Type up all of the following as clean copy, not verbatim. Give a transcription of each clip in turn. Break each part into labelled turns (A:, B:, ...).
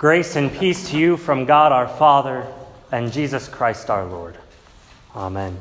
A: Grace and peace to you from God our Father and Jesus Christ our Lord. Amen.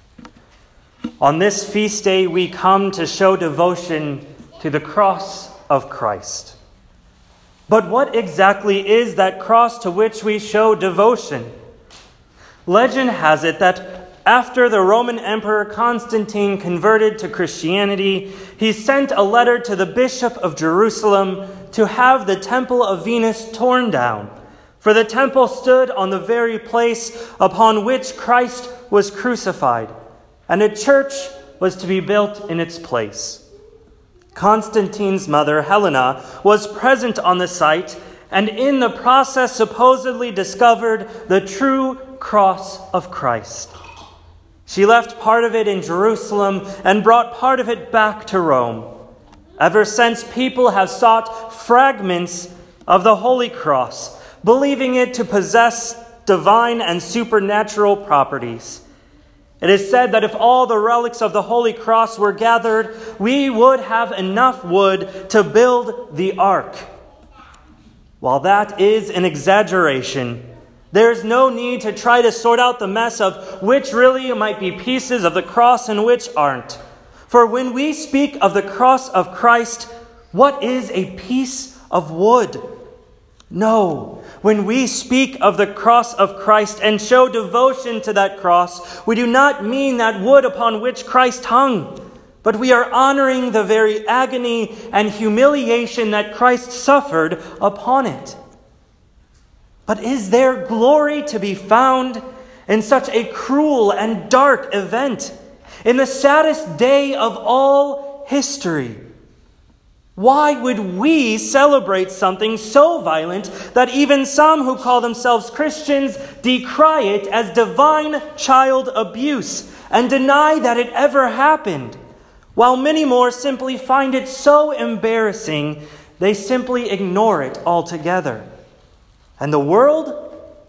A: On this feast day, we come to show devotion to the cross of Christ. But what exactly is that cross to which we show devotion? Legend has it that after the Roman Emperor Constantine converted to Christianity, he sent a letter to the Bishop of Jerusalem to have the Temple of Venus torn down, for the temple stood on the very place upon which Christ was crucified, and a church was to be built in its place. Constantine's mother, Helena, was present on the site, and in the process supposedly discovered the true cross of Christ. She left part of it in Jerusalem and brought part of it back to Rome. Ever since, people have sought fragments of the Holy Cross, believing it to possess divine and supernatural properties. It is said that if all the relics of the Holy Cross were gathered, we would have enough wood to build the ark. While that is an exaggeration, there is no need to try to sort out the mess of which really might be pieces of the cross and which aren't. For when we speak of the cross of Christ, what is a piece of wood? No, when we speak of the cross of Christ and show devotion to that cross, we do not mean that wood upon which Christ hung, but we are honoring the very agony and humiliation that Christ suffered upon it. But is there glory to be found in such a cruel and dark event, in the saddest day of all history? Why would we celebrate something so violent that even some who call themselves Christians decry it as divine child abuse and deny that it ever happened, while many more simply find it so embarrassing they simply ignore it altogether? And the world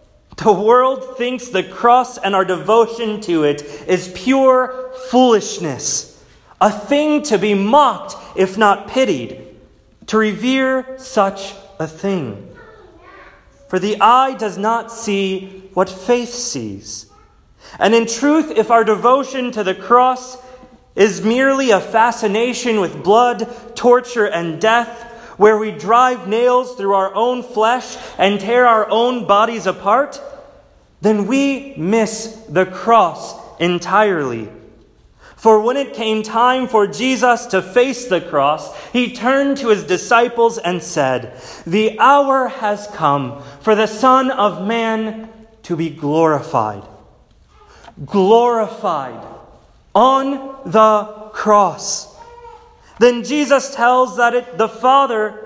A: thinks the cross and our devotion to it is pure foolishness, a thing to be mocked if not pitied, to revere such a thing. For the eye does not see what faith sees. And in truth, if our devotion to the cross is merely a fascination with blood, torture, and death, where we drive nails through our own flesh and tear our own bodies apart, then we miss the cross entirely. For when it came time for Jesus to face the cross, he turned to his disciples and said, "The hour has come for the Son of Man to be glorified." Glorified on the cross. Then Jesus tells the Father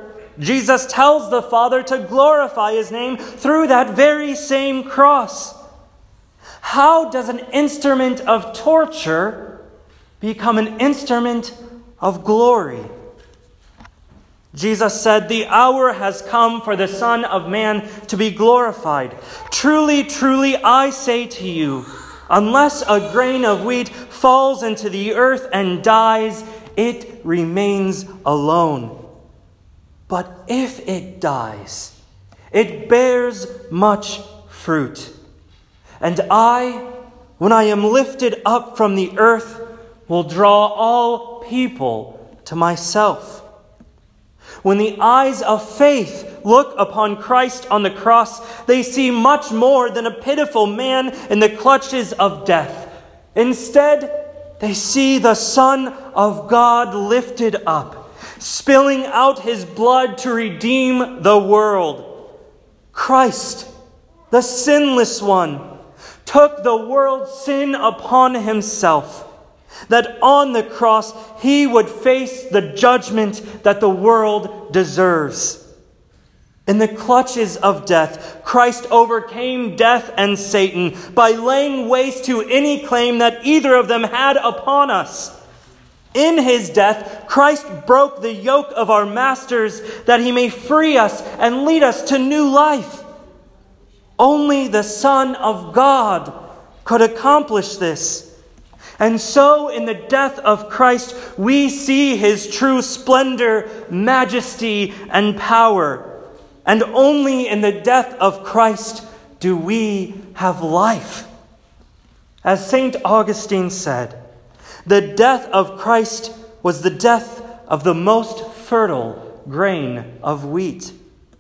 A: to glorify his name through that very same cross. How does an instrument of torture become an instrument of glory? Jesus said, "The hour has come for the Son of Man to be glorified. Truly, truly, I say to you, unless a grain of wheat falls into the earth and dies, it remains alone. But if it dies, it bears much fruit. And I, when I am lifted up from the earth, will draw all people to myself." When the eyes of faith look upon Christ on the cross, they see much more than a pitiful man in the clutches of death. Instead, they see the Son of God lifted up, spilling out his blood to redeem the world. Christ, the sinless one, took the world's sin upon himself, that on the cross he would face the judgment that the world deserves. In the clutches of death, Christ overcame death and Satan by laying waste to any claim that either of them had upon us. In his death, Christ broke the yoke of our masters that he may free us and lead us to new life. Only the Son of God could accomplish this. And so in the death of Christ, we see his true splendor, majesty, and power. and only in the death of Christ do we have life. As St. Augustine said, the death of Christ was the death of the most fertile grain of wheat.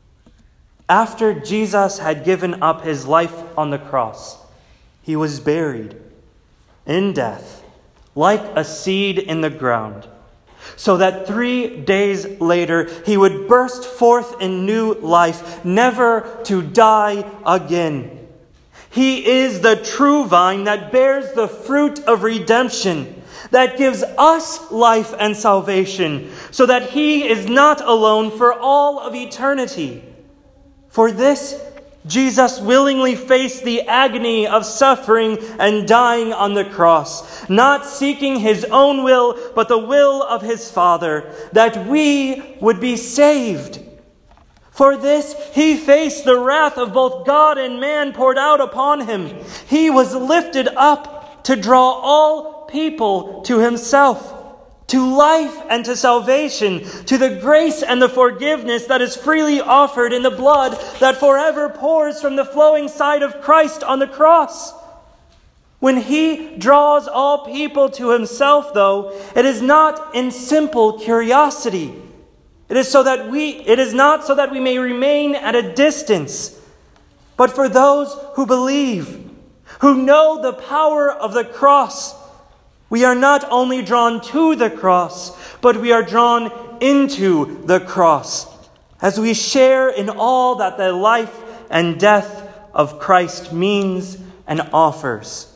A: After Jesus had given up his life on the cross, he was buried in death, like a seed in the ground, so that 3 days later he would burst forth in new life, never to die again. He is the true vine that bears the fruit of redemption, that gives us life and salvation, so that he is not alone for all of eternity. For this, Jesus willingly faced the agony of suffering and dying on the cross, not seeking his own will, but the will of his Father, that we would be saved. For this, he faced the wrath of both God and man poured out upon him. He was lifted up to draw all people to himself, to life and to salvation, to the grace and the forgiveness that is freely offered in the blood that forever pours from the flowing side of Christ on the cross. When he draws all people to himself, though, it is not in simple curiosity. It is not so that we may remain at a distance, but for those who believe, who know the power of the cross. We are not only drawn to the cross, but we are drawn into the cross as we share in all that the life and death of Christ means and offers.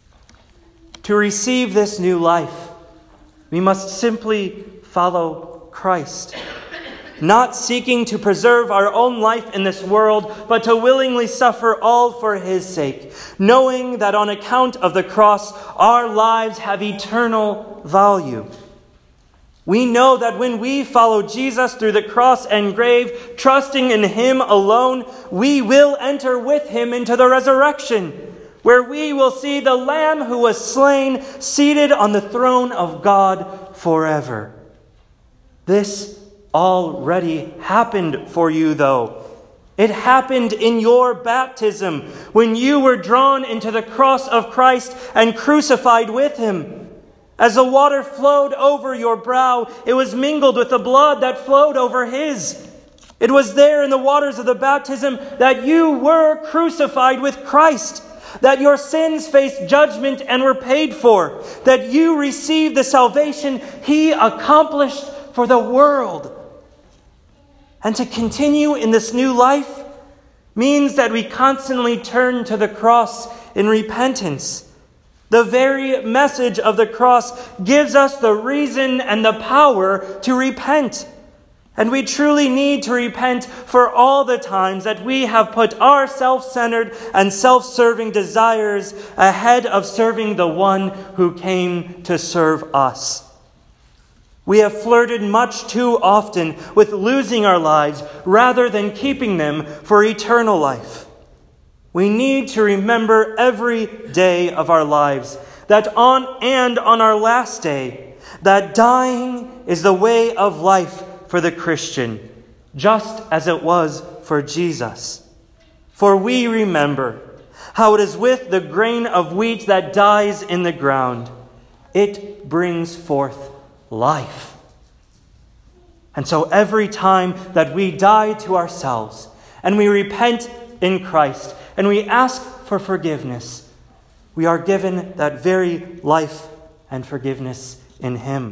A: To receive this new life, we must simply follow Christ, not seeking to preserve our own life in this world, but to willingly suffer all for his sake, knowing that on account of the cross, our lives have eternal value. We know that when we follow Jesus through the cross and grave, trusting in him alone, we will enter with him into the resurrection, where we will see the Lamb who was slain seated on the throne of God forever. This already happened for you, though. It happened in your baptism, when you were drawn into the cross of Christ and crucified with him. As the water flowed over your brow, it was mingled with the blood that flowed over his. It was there in the waters of the baptism that you were crucified with Christ, that your sins faced judgment and were paid for, that you received the salvation he accomplished for the world. And to continue in this new life means that we constantly turn to the cross in repentance. The very message of the cross gives us the reason and the power to repent. And we truly need to repent for all the times that we have put our self-centered and self-serving desires ahead of serving the one who came to serve us. We have flirted much too often with losing our lives rather than keeping them for eternal life. We need to remember every day of our lives that on our last day, that dying is the way of life for the Christian, just as it was for Jesus. For we remember how it is with the grain of wheat that dies in the ground. It brings forth life. And so every time that we die to ourselves and we repent in Christ and we ask for forgiveness, we are given that very life and forgiveness in him.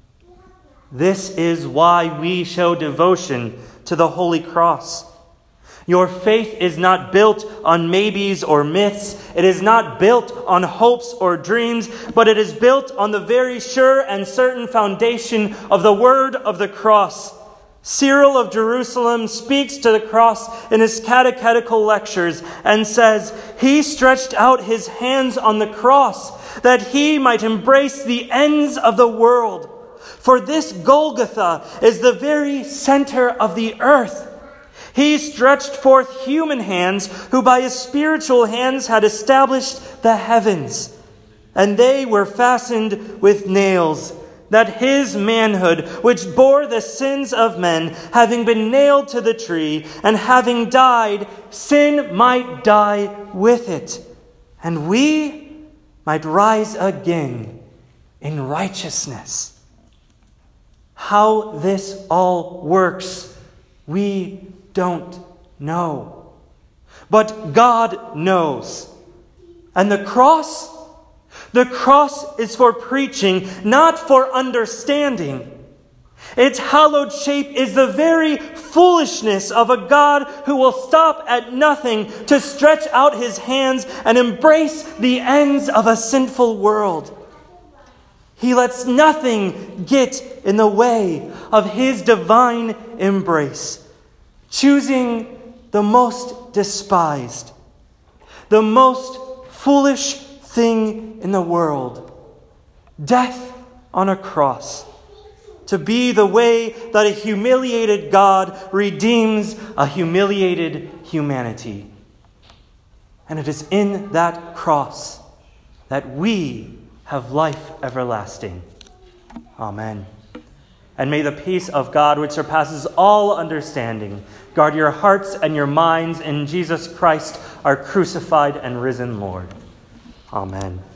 A: This is why we show devotion to the Holy Cross. Your faith is not built on maybes or myths. It is not built on hopes or dreams, but it is built on the very sure and certain foundation of the word of the cross. Cyril of Jerusalem speaks to the cross in his catechetical lectures and says, "He stretched out his hands on the cross that he might embrace the ends of the world. For this Golgotha is the very center of the earth. He stretched forth human hands, who by his spiritual hands had established the heavens. And they were fastened with nails, that his manhood, which bore the sins of men, having been nailed to the tree, and having died, sin might die with it, and we might rise again in righteousness. How this all works, we don't know. But God knows. And the cross is for preaching, not for understanding. Its hallowed shape is the very foolishness of a God who will stop at nothing to stretch out his hands and embrace the ends of a sinful world. He lets nothing get in the way of his divine embrace, choosing the most despised, the most foolish thing in the world, death on a cross, to be the way that a humiliated God redeems a humiliated humanity. And it is in that cross that we have life everlasting. Amen. And may the peace of God, which surpasses all understanding, guard your hearts and your minds in Jesus Christ, our crucified and risen Lord. Amen.